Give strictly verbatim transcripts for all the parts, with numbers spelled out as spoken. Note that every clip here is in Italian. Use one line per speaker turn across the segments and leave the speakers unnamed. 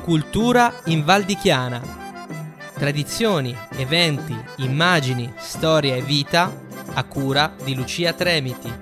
Cultura in Val di Chiana. Tradizioni, eventi, immagini, storia e vita a cura di Lucia Tremiti.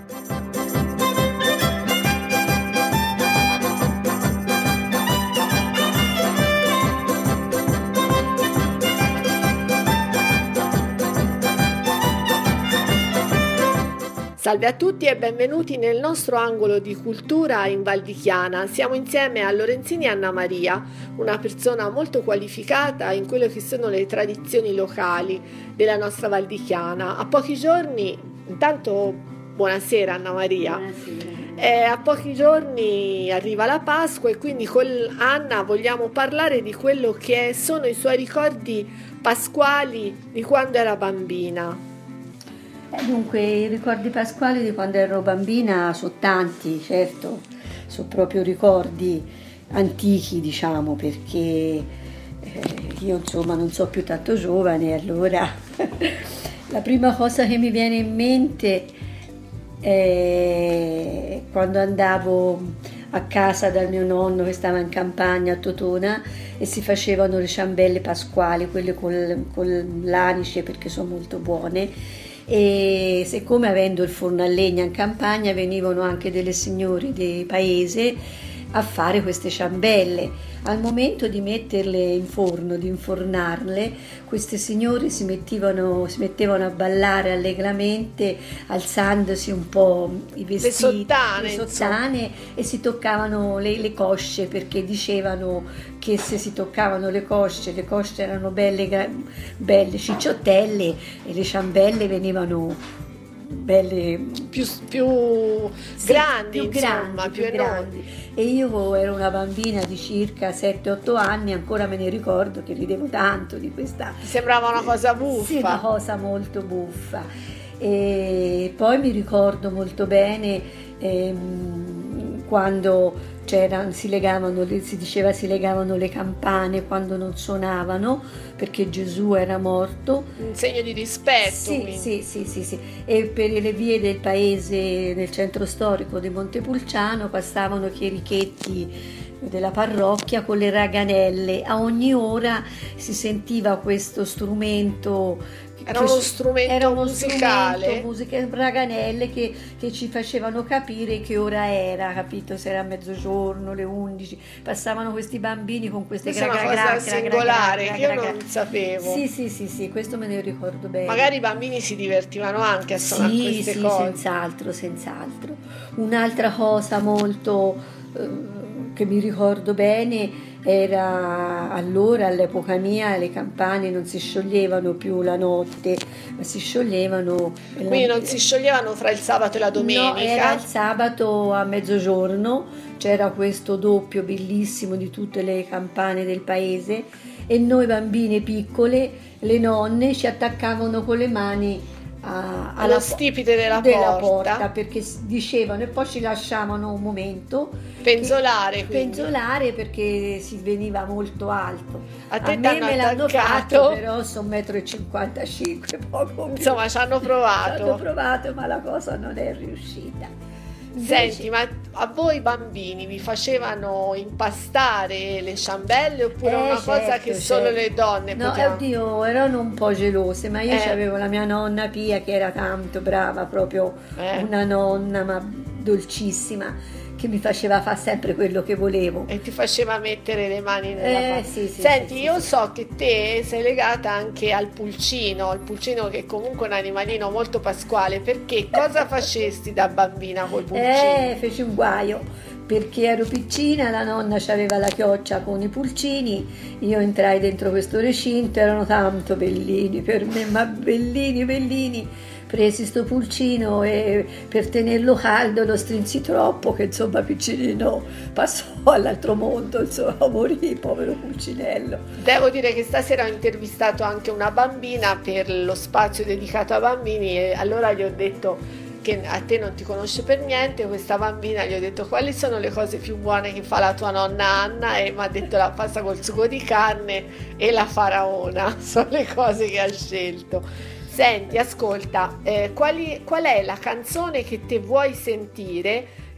Salve a tutti e benvenuti nel nostro angolo di cultura in Val di Chiana. Siamo insieme a Lorenzini Anna Maria, una persona molto qualificata in quello che sono le tradizioni locali della nostra Val di Chiana. A pochi giorni, intanto buonasera Anna Maria.
Buonasera.
Eh, a pochi giorni arriva la Pasqua e quindi con Anna vogliamo parlare di quello che sono i suoi ricordi pasquali di quando era bambina.
Eh, dunque, i ricordi pasquali di quando ero bambina sono tanti, certo, sono proprio ricordi antichi, diciamo, perché eh, io insomma non so più tanto giovane, allora la prima cosa che mi viene in mente è quando andavo a casa dal mio nonno che stava in campagna a Totona e si facevano le ciambelle pasquali, quelle con, con l'anice, perché sono molto buone. E siccome avendo il forno a legna in campagna venivano anche delle signore del paese a fare queste ciambelle. Al momento di metterle in forno, di infornarle, queste signore si mettevano, si mettevano a ballare allegramente, alzandosi un po' i vestiti,
le sottane,
le sottane e si toccavano le, le cosce, perché dicevano che se si toccavano le cosce, le cosce erano belle, belle cicciottelle e le ciambelle venivano belle
più, più
sì,
grandi,
più
insomma,
grandi,
più,
più
enormi.
grandi. E io ero una bambina di circa sette otto anni, ancora me ne ricordo che ridevo tanto di questa.
Sembrava una cosa buffa.
Sì, una cosa molto buffa. E poi mi ricordo molto bene ehm, quando c'erano, si legavano, si diceva si legavano le campane quando non suonavano perché Gesù era morto.
Un segno di rispetto.
Sì, sì, sì, sì, sì. E per le vie del paese, nel centro storico di Montepulciano, passavano i chierichetti della parrocchia con le raganelle. A ogni ora si sentiva questo strumento.
Era uno strumento
era uno
musicale,
strumento, musica, raganelle che, che ci facevano capire che ora era, capito? Se era mezzogiorno, le undici, passavano questi bambini con queste
questa è una cosa singolare che io non sapevo.
Sì, sì, sì, sì, questo me ne ricordo bene.
Magari i bambini si divertivano anche a suonare
sì,
queste
sì,
cose.
senz'altro, senz'altro. Un'altra cosa molto eh, che mi ricordo bene era allora, all'epoca mia, le campane non si scioglievano più la notte, ma si scioglievano.
Quindi
la...
non si scioglievano fra il sabato e la domenica?
No, era il sabato a mezzogiorno, c'era questo doppio bellissimo di tutte le campane del paese e noi bambine piccole, le nonne, ci attaccavano con le mani A,
allo stipite della,
della
porta.
porta perché dicevano e poi ci lasciavano un momento
penzolare,
che, penzolare perché si veniva molto alto.
A te
a me me l'hanno fatto, però sono un metro e cinquantacinque, poco più.
Insomma ci hanno provato
ci hanno provato ma la cosa non è riuscita.
Senti, ma a voi bambini vi facevano impastare le ciambelle oppure
eh,
una
certo,
cosa che
certo.
solo le donne
no,
potevano?
Oddio, erano un po' gelose, ma io
eh.
avevo la mia nonna Pia che era tanto brava, proprio
eh.
una nonna ma dolcissima, che mi faceva fare sempre quello che volevo.
E ti faceva mettere le mani nella
eh, sì, sì,
Senti,
sì,
io
sì,
so che te sei legata anche al pulcino, al pulcino che è comunque un animalino molto pasquale, perché cosa facesti da bambina col pulcino?
Eh, feci un guaio, perché ero piccina, la nonna aveva la chioccia con i pulcini, io entrai dentro questo recinto, erano tanto bellini per me, ma bellini, bellini. Presi sto pulcino e per tenerlo caldo lo strinsi troppo che insomma piccinino passò all'altro mondo, insomma morì, povero pulcinello.
Devo dire che stasera ho intervistato anche una bambina per lo spazio dedicato a bambini e allora gli ho detto che a te non ti conosce per niente, questa bambina gli ho detto quali sono le cose più buone che fa la tua nonna Anna e mi ha detto la pasta col sugo di carne e la faraona, sono le cose che ha scelto. Senti, ascolta, eh, quali, qual è la canzone che te vuoi sentire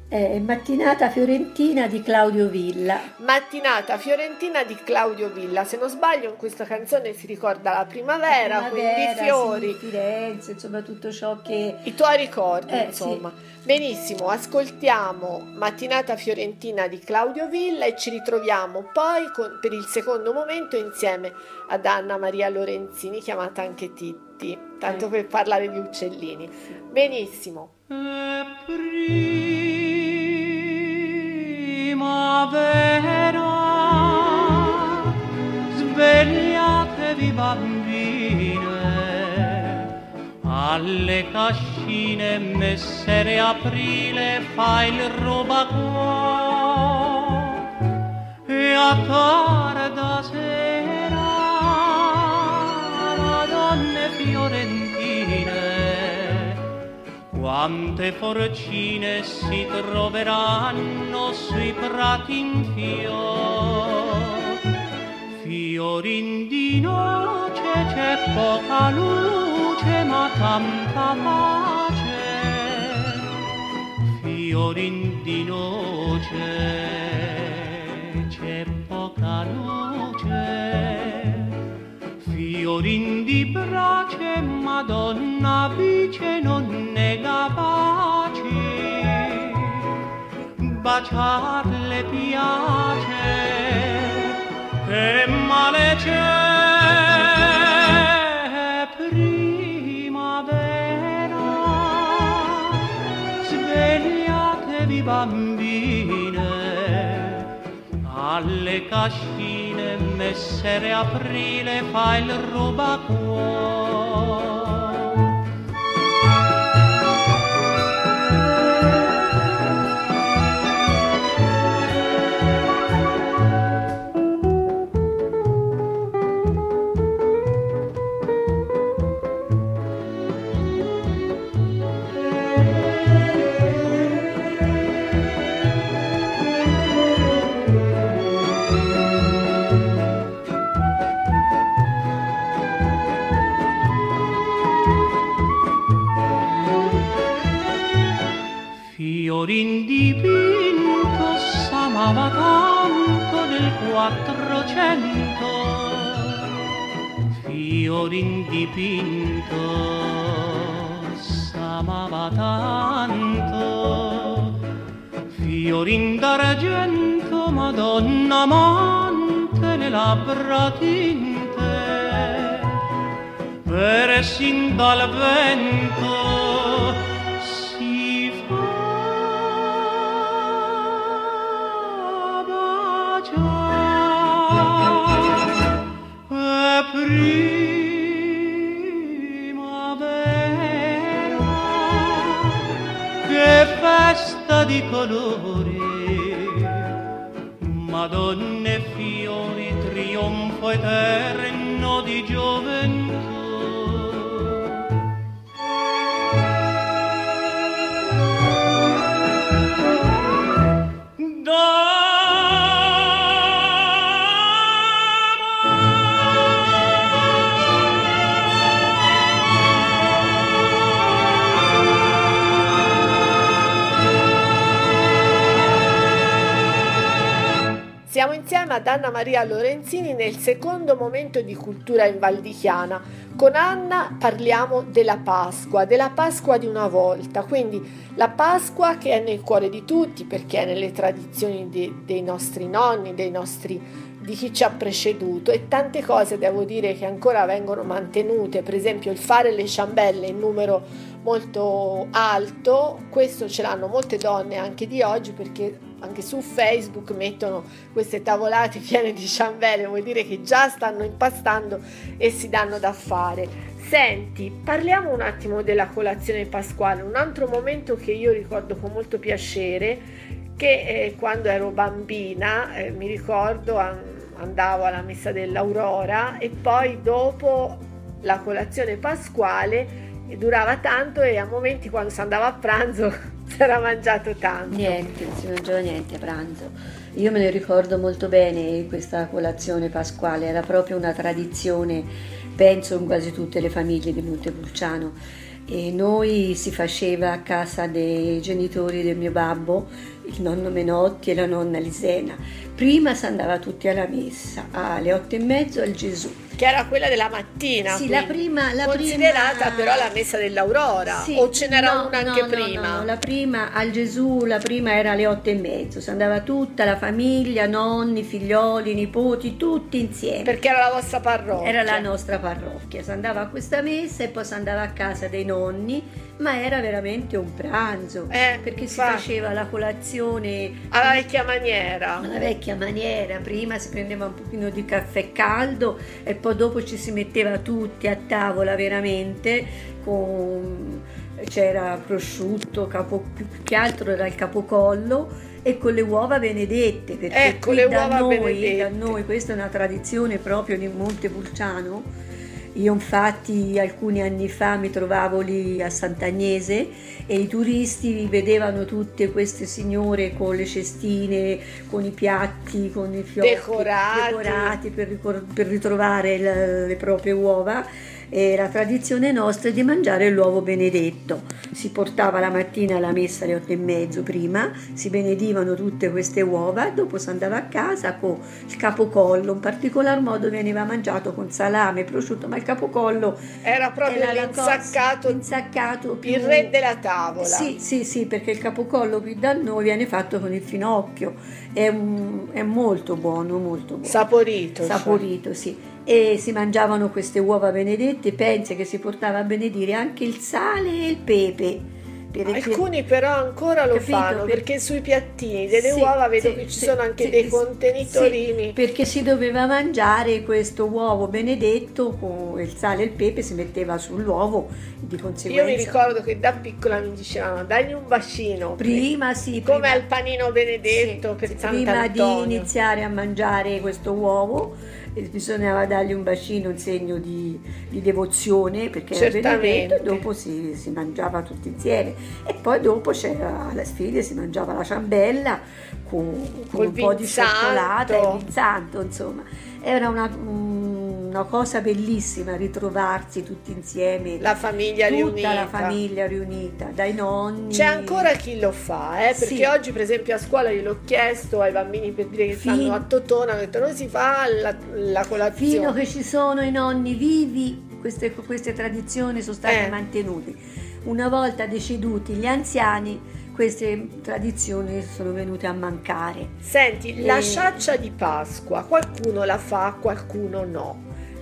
È Mattinata fiorentina di Claudio Villa.
Mattinata fiorentina di Claudio Villa. Se non sbaglio, in questa canzone si ricorda la primavera,
La
quindi
primavera,
i fiori.
sì, Firenze, insomma tutto ciò che...
I tuoi ricordi,
Eh,
insomma.
sì.
Benissimo, ascoltiamo Mattinata fiorentina di Claudio Villa e ci ritroviamo poi con- per il secondo momento insieme ad Anna Maria Lorenzini, chiamata anche Titti, tanto
Eh.
per parlare di uccellini. Benissimo.
E primavera, svegliatevi bambine, alle cascine messere aprile fa il robacuor e a tarda sera madonne fiorentine quante forcine si troveranno sui prati in fior. Fiorin di noce c'è poca luce ma tanta pace. Fiorin di noce c'è poca luce. Fiorin di brace, Madonna vice non nega baci, baciarle piace, che male c'è primavera, svegliatevi bambine, alle cascine messere aprile fa il rubacuor. Fiorin dipinto s'amava tanto nel quattrocento. Fiorin dipinto s'amava tanto. Fiorin d'argento, Madonna amante, le labbra tinte, persin dal vento si fa baciare. E primavera, che festa di colori, Madonne fiori, trionfo eterno di gioventù.
Siamo insieme ad Anna Maria Lorenzini nel secondo momento di Cultura in Val di Chiana. Con Anna parliamo della Pasqua, della Pasqua di una volta, quindi la Pasqua che è nel cuore di tutti perché è nelle tradizioni de- dei nostri nonni, dei nostri, di chi ci ha preceduto, e tante cose devo dire che ancora vengono mantenute, per esempio il fare le ciambelle in numero molto alto. Questo ce l'hanno molte donne anche di oggi, perché anche su Facebook mettono queste tavolate piene di ciambelle, vuol dire che già stanno impastando e si danno da fare. Senti, parliamo un attimo della colazione pasquale, un altro momento che io ricordo con molto piacere, che eh, quando ero bambina, eh, mi ricordo an- andavo alla messa dell'Aurora e poi dopo la colazione pasquale durava tanto e a momenti quando si andava a pranzo si era mangiato tanto.
Niente, non si mangiava niente a pranzo. Io me ne ricordo molto bene questa colazione pasquale, era proprio una tradizione, penso in quasi tutte le famiglie di Montepulciano. e noi si faceva a casa dei genitori del mio babbo, il nonno Menotti e la nonna Lisena. Prima si andava tutti alla messa alle otto e mezzo al Gesù,
che era quella della mattina,
sì, la prima, la
considerata
prima...
però la messa dell'Aurora,
sì,
o ce n'era
no,
una
no,
anche
no,
prima?
No, no, la prima al Gesù, la prima era alle otto e mezzo, si andava tutta la famiglia, nonni, figlioli, nipoti, tutti insieme.
Perché era la vostra parrocchia?
Era la nostra parrocchia, si andava a questa messa e poi si andava a casa dei nonni, ma era veramente un pranzo,
eh,
perché si
fa...
faceva la colazione
alla vecchia maniera.
Alla vecchia maniera, prima si prendeva un pochino di caffè caldo e poi dopo ci si metteva tutti a tavola veramente, con... c'era prosciutto, capo... più che altro era il capocollo e con le uova benedette, perché
ecco,
qui
le
da,
uova
noi,
benedette.
da noi questa è una tradizione proprio di Montepulciano. Io infatti alcuni anni fa mi trovavo lì a Sant'Agnese e i turisti vedevano tutte queste signore con le cestine, con i piatti, con i fiocchi
decorati,
decorati per, ricor- per ritrovare le, le proprie uova. E la tradizione nostra è di mangiare l'uovo benedetto. Si portava la mattina alla messa alle otto e mezzo prima, si benedivano tutte queste uova, dopo si andava a casa con il capocollo, in particolar modo veniva mangiato con salame, prosciutto, ma il capocollo
era proprio
era
l'insaccato,
l'insaccato più...
il re della tavola.
Sì, sì, sì, perché il capocollo qui da noi viene fatto con il finocchio, è, un, è molto buono, molto buono.
Saporito.
Saporito,
cioè.
Sì. E si mangiavano queste uova benedette, pensi che si portava a benedire anche il sale e il pepe.
Perché, alcuni però ancora lo
capito,
fanno,
per,
perché sui piattini delle
sì,
uova vedo
sì,
che ci
sì,
sono anche
sì,
dei
sì,
contenitorini.
Sì, perché si doveva mangiare questo uovo benedetto con il sale e il pepe, si metteva sull'uovo, di conseguenza.
Io mi ricordo che da piccola mi dicevano dagli un bacino.
Prima sì.
Come
prima,
al panino benedetto, sì, per
prima
Sant'Antonio.
Di iniziare a mangiare questo uovo bisognava dargli un bacino, un segno di, di devozione, perché era benedetto, e dopo si, si mangiava tutti insieme. E poi dopo c'era alla sfida, si mangiava la ciambella con, con un po' di cioccolata e vin santo, insomma. Era una, una cosa bellissima ritrovarsi tutti insieme,
la famiglia
tutta
riunita.
la famiglia riunita, dai nonni.
C'è ancora chi lo fa, eh? Perché
sì.
oggi per esempio a scuola gliel'ho chiesto ai bambini per dire che
Fin...
stanno a Totona, hanno detto noi si fa la, la colazione.
Fino che ci sono i nonni vivi, queste, queste tradizioni sono state
eh.
mantenute. Una volta deceduti gli anziani, queste tradizioni sono venute a mancare.
Senti,
e...
la ciaccia di Pasqua, qualcuno la fa, qualcuno no.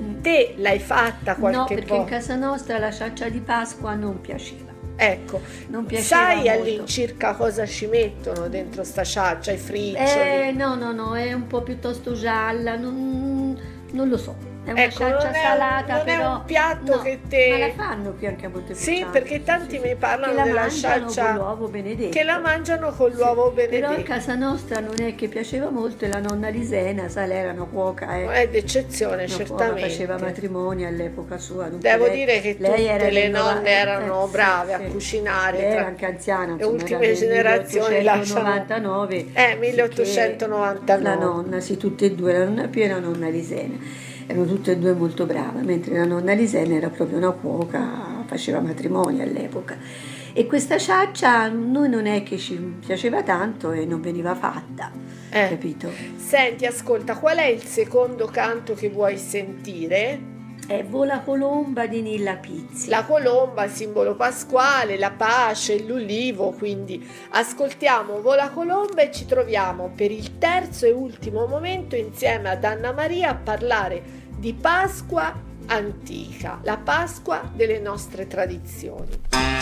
Te l'hai fatta qualche volta?
No, perché in casa nostra la ciaccia di Pasqua non piaceva.
Ecco,
non piaceva
sai
molto.
All'incirca cosa ci mettono dentro sta ciaccia, i friccioli?
Eh, no, no, no, è un po' piuttosto gialla, non, non lo so. È una
ecco,
ciaccia
non è,
salata,
non
però
è un piatto
no,
che te...
Ma la fanno qui anche a Montepulciano.
Sì, perché tanti
sì,
mi parlano
che la
della
mangiano
ciaccia
con l'uovo benedetto.
Che la mangiano con l'uovo
sì,
benedetto.
Però a casa nostra non è che piaceva molto, e la nonna Lisena, sa, lei era una cuoca, eh.
È d'eccezione,
una
certamente.
Cuoca, faceva matrimoni all'epoca sua.
Devo
lei,
dire che
lei
tutte le nonne erano
eh,
brave
sì,
a cucinare.
Lei
tra...
era anche anziana,
le
insomma,
ultime generazioni
milleottocentonovantanove.
Eh, milleottocentonovantanove.
La nonna, sì, tutte e due, la nonna Pia e la nonna Lisena. Erano tutte e due molto brave, mentre la nonna Lisena era proprio una cuoca, faceva matrimoni all'epoca. E questa ciaccia a noi non è che ci piaceva tanto e non veniva fatta, eh. capito?
Senti, ascolta, qual è il secondo canto che vuoi sentire?
È Vola colomba di Nilla Pizzi.
La colomba, simbolo pasquale, la pace, l'ulivo, quindi ascoltiamo Vola colomba e ci troviamo per il terzo e ultimo momento insieme ad Anna Maria a parlare di Pasqua antica, la Pasqua delle nostre tradizioni.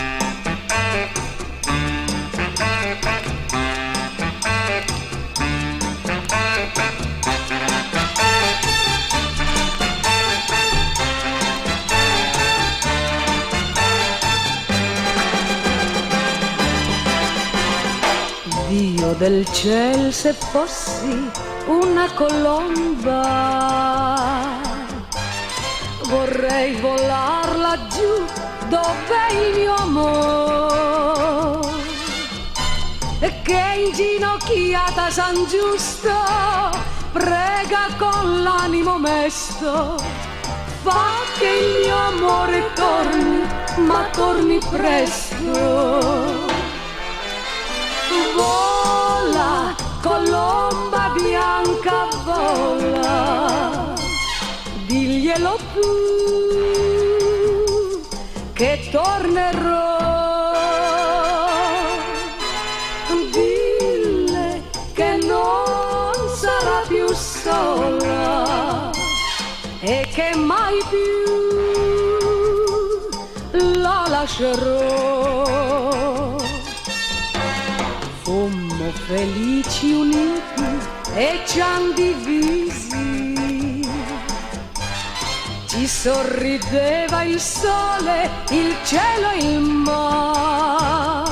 Dio del ciel, se fossi una colomba, vorrei volar laggiù dove il mio amor, e che inginocchiata San Giusto prega con l'animo mesto fa che il mio amore torni, ma torni presto. Vola, colomba bianca, vola, diglielo tu che tornerò. Dille che non sarà più sola e che mai più la lascerò. Fommo felici uniti e ci han divisi, ci sorrideva il sole, il cielo e il mare.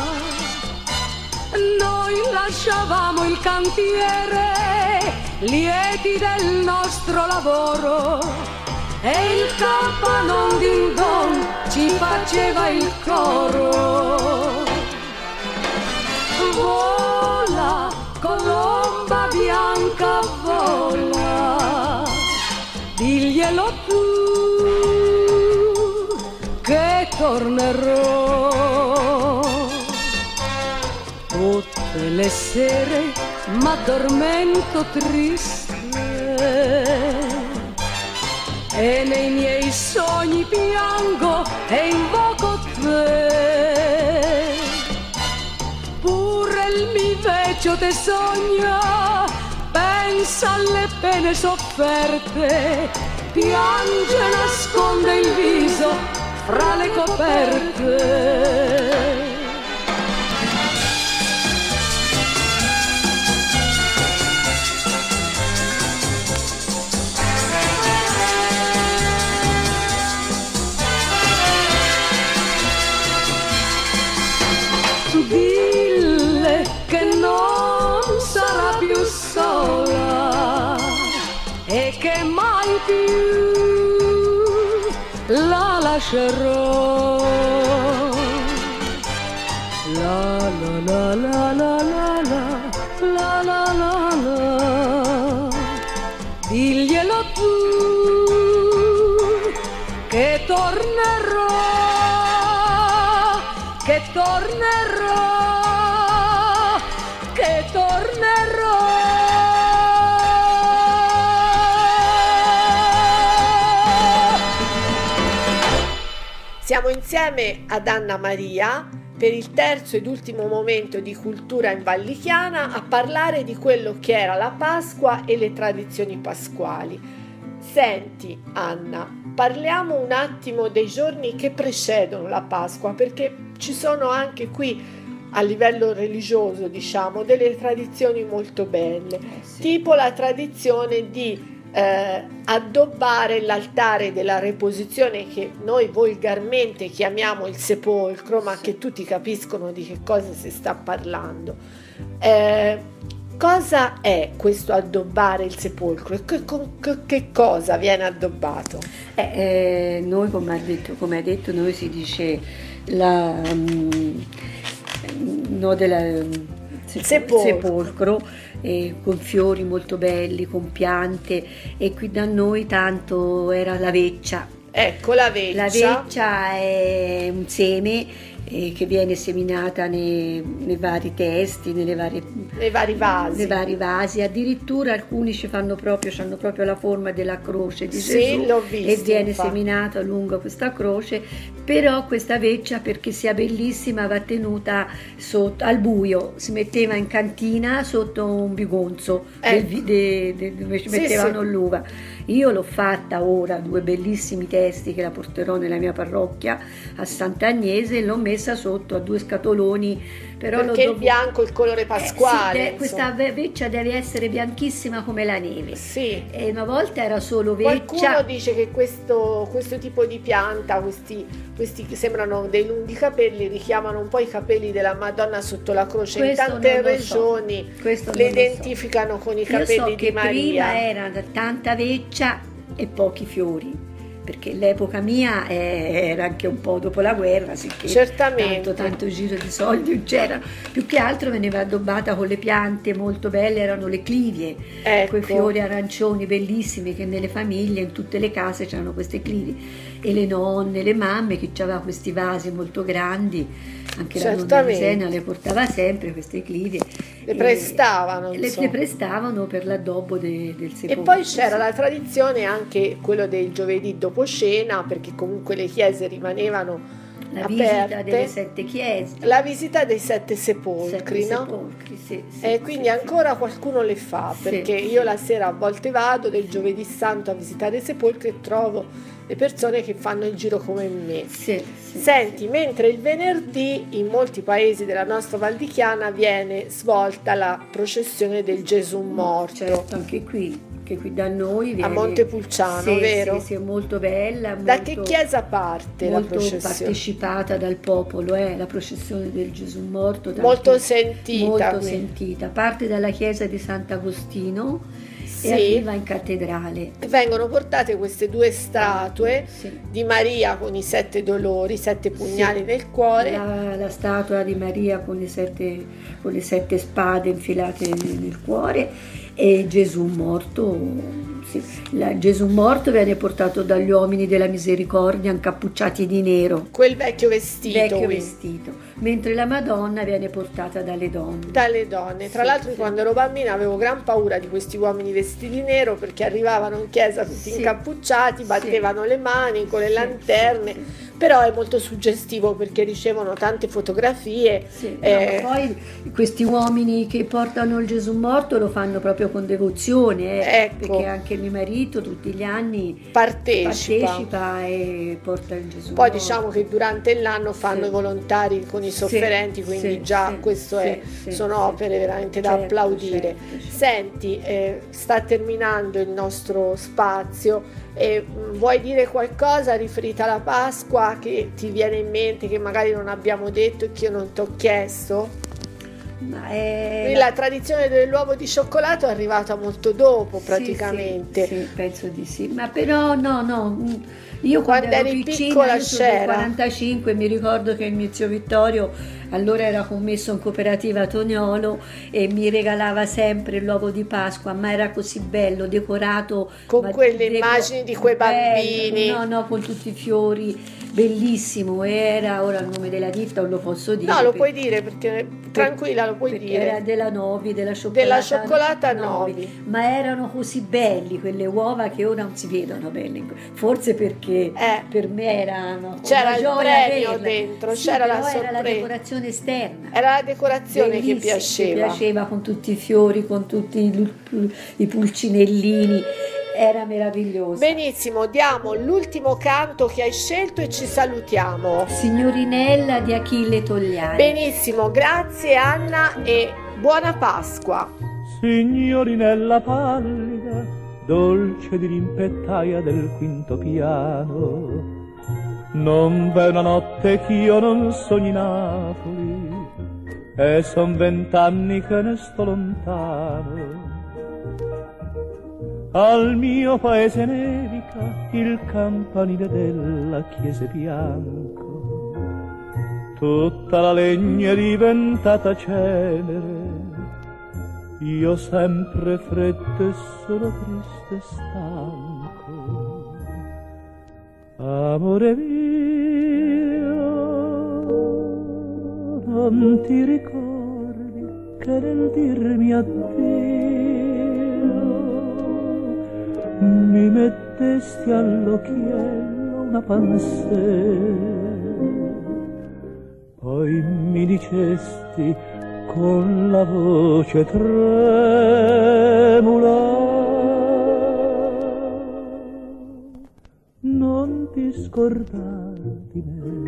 Noi lasciavamo il cantiere, lieti del nostro lavoro, e il campanon din don ci faceva il coro. Vola, colomba bianca, vola, diglielo tu che tornerò. Tutte le sere m'addormento triste e nei miei sogni piango e invoco te. Pure il mi vecchio te sogna, pensa alle pene sofferte, piange e nasconde il viso fra le coperte. Dille che non sarà più sola e che mai più la lascerò. La la la la la la la la la la. Diglielo tu che tornerò, che tornerò, che tornerò.
Siamo insieme ad Anna Maria per il terzo ed ultimo momento di Cultura in Vallichiana a parlare di quello che era la Pasqua e le tradizioni pasquali. Senti Anna, parliamo un attimo dei giorni che precedono la Pasqua, perché ci sono anche qui a livello religioso, diciamo, delle tradizioni molto belle, eh sì. Tipo la tradizione di eh, addobbare l'altare della Reposizione, che noi volgarmente chiamiamo il sepolcro, ma sì, che tutti capiscono di che cosa si sta parlando. Eh, cosa è questo addobbare il sepolcro e che, che, che cosa viene addobbato?
Eh, eh, noi, come ha detto, come ha detto, noi si dice la um, no della sepol- sepolcro, sepolcro eh, con fiori molto belli, con piante, e qui da noi tanto era la veccia.
Ecco la veccia.
La veccia è un seme eh, che viene seminata nei, nei vari testi, nelle varie,
nei vari vasi.
Nei vari vasi. Addirittura alcuni ci fanno proprio, hanno proprio la forma della croce di
sì,
Gesù,
l'ho visto,
e viene
infatti
seminata lungo questa croce. Però questa veccia, perché sia bellissima, va tenuta sotto, al buio, si metteva in cantina sotto un bigonzo,
eh.
del, de, de, dove ci
sì,
mettevano
sì.
l'uva. Io l'ho fatta ora, due bellissimi testi che la porterò nella mia parrocchia a Sant'Agnese, e l'ho messa sotto a due scatoloni. Però
perché
lo
il bianco è il colore pasquale.
Eh, sì, de- questa veccia deve essere bianchissima come la neve.
Sì.
E una volta era solo veccia.
Qualcuno dice che questo, questo tipo di pianta, questi, questi che sembrano dei lunghi capelli, richiamano un po' i capelli della Madonna sotto la croce.
Questo
in tante
so.
regioni le identificano so. con i capelli
Io so
di
che
Maria.
Prima era tanta veccia e pochi fiori, perché l'epoca mia è- era anche un po' dopo la guerra, sicché
Certamente.
tanto, tanto giro di soldi non c'era. Più che altro veniva addobbata con le piante molto belle, erano le clivie,
Ecco.
quei fiori arancioni bellissimi che nelle famiglie, in tutte le case c'erano queste clivie, e le nonne, le mamme che avevano questi vasi molto grandi, anche la nonna
Certamente.
Lisena le portava sempre queste clivie.
Le
E-
prestavano,
le,
insomma.
le prestavano per l'addobbo de- del
E
sepolcro.
poi c'era
sì.
la tradizione anche quello del giovedì dopo cena, perché comunque le chiese rimanevano
La visita
aperte.
delle sette chiese.
La visita dei sette sepolcri,
Sette
no?
sepolcri, sì, sì,
E
sì,
quindi
sì.
ancora qualcuno le fa,
Sì,
perché
sì.
io la sera a volte vado del giovedì santo a visitare i sepolcri e trovo le persone che fanno il giro come me.
Sì, sì,
Senti, mentre il venerdì in molti paesi della nostra Val di Chiana viene svolta la processione del Gesù morto.
certo, anche qui, che qui da noi
A
viene-
Montepulciano,
sì,
vero?
Sì, sì, è molto bella.
Da
molto-
che chiesa parte la
molto
processione?
partecipata dal popolo, è la processione del Gesù morto. tanti-
Molto sentita,
Molto
quindi.
sentita. Parte dalla chiesa di Sant'Agostino
Sì.
e arriva in cattedrale.
Vengono portate queste due statue
Sì.
di Maria con i sette dolori, i sette pugnali
Sì.
nel cuore.
La, la statua di Maria con, i sette, con le sette spade infilate nel cuore, e Gesù morto. Sì. La- Gesù morto viene portato dagli uomini della misericordia incappucciati di nero,
Quel vecchio vestito,
vecchio
quindi,
vestito, mentre la Madonna viene portata dalle donne.
dalle donne. Tra
Sì,
l'altro
sì.
quando ero bambina avevo gran paura di questi uomini vestiti di nero, perché arrivavano in chiesa tutti
Sì.
incappucciati, battevano le mani con le
Sì,
lanterne,
sì, sì.
però è molto suggestivo perché ricevono tante fotografie.
Sì, no,
eh,
ma poi questi uomini che portano il Gesù morto lo fanno proprio con devozione, eh,
Ecco.
perché anche mio marito tutti gli anni
partecipa.
partecipa e porta il Gesù
Poi
morto.
diciamo che durante l'anno fanno
Sì.
i volontari con i
Sì,
sofferenti, quindi
sì,
già
sì,
questo
sì,
è,
sì,
sono
sì.
opere veramente da
Certo,
applaudire.
certo, certo.
Senti, eh, sta terminando il nostro spazio e mh, vuoi dire qualcosa riferita alla Pasqua che ti viene in mente, che magari non abbiamo detto e che io non ti ho chiesto?
Ma è
Quindi la tradizione dell'uovo di cioccolato è arrivata molto dopo
Sì,
praticamente.
Sì, sì, penso di sì. Ma però no, no. mm, Io quando,
Quando
ero
eri
piccina,
piccola
io sono del
c'era?
quarantacinque, mi ricordo che il mio zio Vittorio allora era commesso in cooperativa a Toniolo e mi regalava sempre l'uovo di Pasqua, ma era così bello, decorato
Con
ma
quelle
deco-
immagini di quei
bello,
bambini.
No, no, con tutti i fiori, bellissimo. Era, ora il nome della ditta non lo posso dire.
No, lo
per-
puoi dire perché tranquilla, lo puoi
perché
dire.
era della Novi, della cioccolata,
Della cioccolata Novi.
ma erano così belli quelle uova che ora non si vedono belle, forse perché
Eh.
per me erano
C'era
una
il
gioia
premio
averla.
dentro,
Sì,
c'era la
però era la
sorpresa.
decorazione esterna,
Era la decorazione che
bellissima,
piaceva.
che piaceva, con tutti i fiori, con tutti i, i pulcinellini, era meravigliosa.
Benissimo, diamo l'ultimo canto che hai scelto e ci salutiamo.
Signorinella di Achille Togliani.
Benissimo, grazie Anna e buona Pasqua.
Signorinella pallida, dolce di rimpettaia del quinto piano, non v'è una notte ch'io non sogni Napoli, e son vent'anni che ne sto lontano. Al mio paese nevica il campanile della chiesa è bianco, tutta la legna è diventata cenere, io sempre freddo e solo triste e stanco. Amore mio, non ti ricordi che nel dirmi addio mi mettesti all'occhiello una pansè, poi mi dicesti con la voce tremula, non ti scordar di me.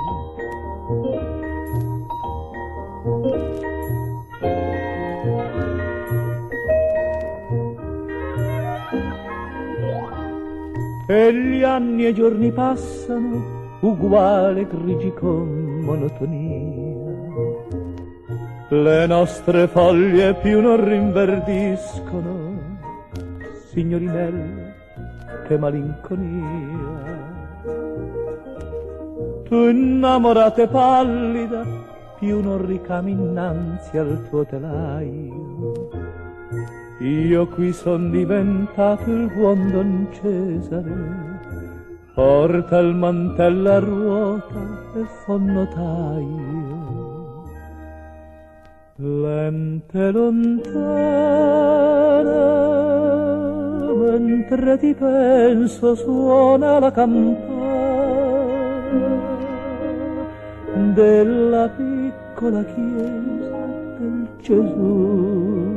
E gli anni e i giorni passano uguale grigi con monotonia, le nostre foglie più non rinverdiscono, signorinella,
che malinconia. Tu innamorata e pallida, più non ricami innanzi al tuo telaio. Io qui son diventato il buon Don Cesare, porta il mantello a ruota e fa notaio. Lente lontana, mentre ti penso, suona la campana della piccola chiesa del Gesù.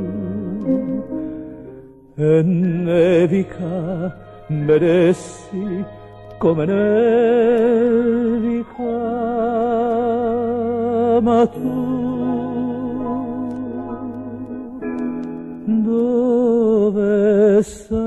E nevica, vedessi come nevica, ma tu dove sei?